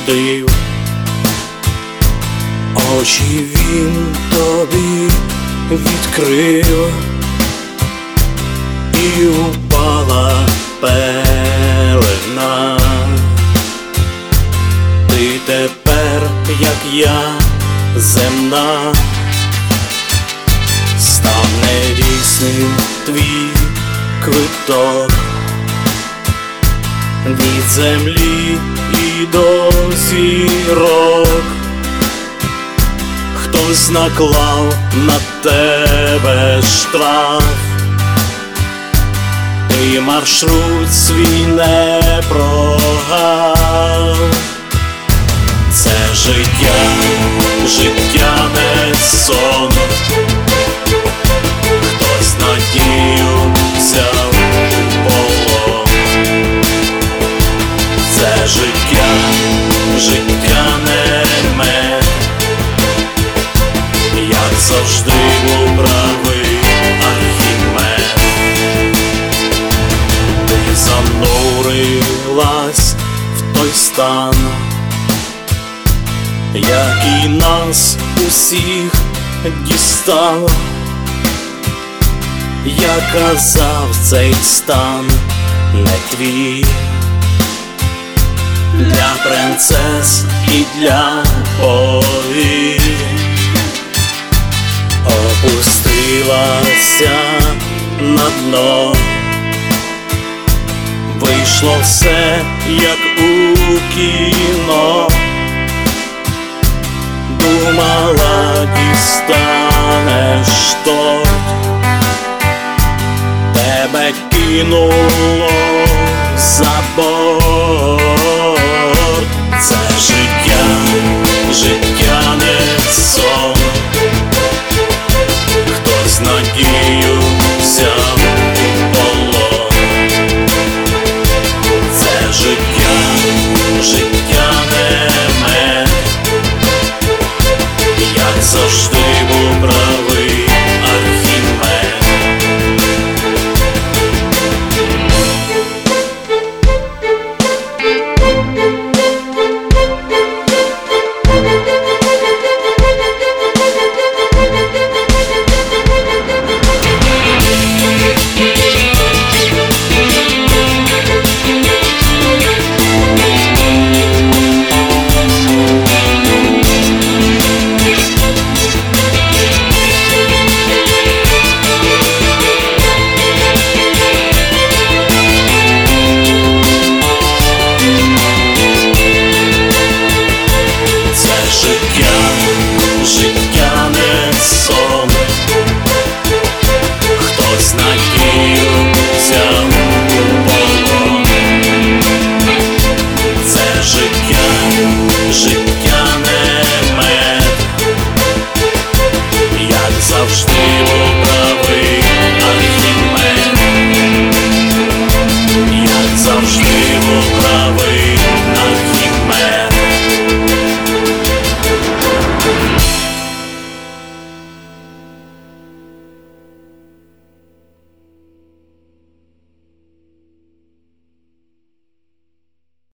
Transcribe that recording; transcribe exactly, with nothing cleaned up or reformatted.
див, очі він тобі відкрив, і упала пелена. Ти тепер, як я, земна, став недійсним твій квиток від землі і до зірок. Хтось наклав на тебе штраф, ти маршрут свій не прогав. Це життя, життя не сон, хтось надію взяв у полон. Це життя, життя не мед, як завжди був правий Архімед. Ти занурилась в той стан, який нас усіх дістав. Я казав, цей стан не твій, для принцес і для повій. Опустилася на дно, вийшло все, як у кіно. Думала, дістанеш торт, тебе кинуло за борт. Це життя, життя не сон, хтось надію взяв у полон. Це життя, життя не мед, як завжди був правий Архімед. Життя не сон, хтось надію взяв у полон. Це життя, життя